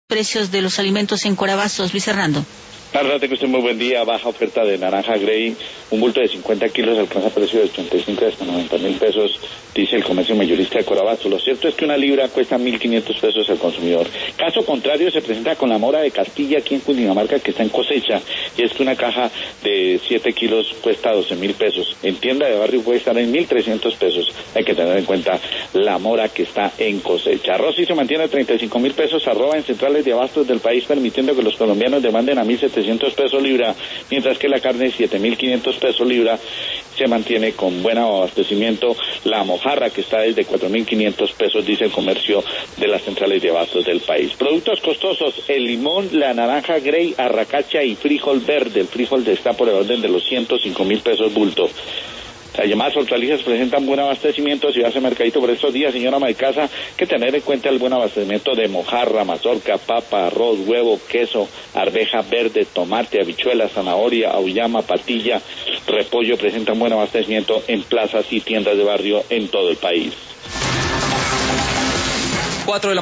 Precios de los alimentos en Corabastos, Luis Hernando. Carla, tengo usted muy buen día. Baja oferta de naranja Grey. Un bulto de 50 kilos alcanza precio de 85 hasta 90.000 pesos, dice el comercio mayorista de Corabastos. Lo cierto es que una libra cuesta 1.500 pesos al consumidor. Caso contrario se presenta con la mora de Castilla aquí en Cundinamarca, que está en cosecha, y es que una caja de 7 kilos cuesta 12.000 pesos. En tienda de barrio puede estar en 1.300 pesos. Hay que tener en cuenta la mora que está en cosecha. Arroz sí se mantiene a 35.000 pesos, arroba en centrales de abastos del país, permitiendo que los colombianos demanden a 1.700 pesos libra, mientras que la carne 7.500 pesos libra se mantiene con buen abastecimiento. La mojarra, que está desde 4.500 pesos, dice el comercio de las centrales de abastos del país. Productos costosos: el limón, la naranja Grey, arracacha y frijol verde. El frijol está por el orden de los 105.000 pesos bulto. Las llamadas hortalizas presentan buen abastecimiento. Si va a hacer mercadito por estos días, señora ama de casa, hay que tener en cuenta el buen abastecimiento de mojarra, mazorca, papa, arroz, huevo, queso, arveja verde, tomate, habichuela, zanahoria, auyama, patilla, repollo. Presentan buen abastecimiento en plazas y tiendas de barrio en todo el país. 4 de la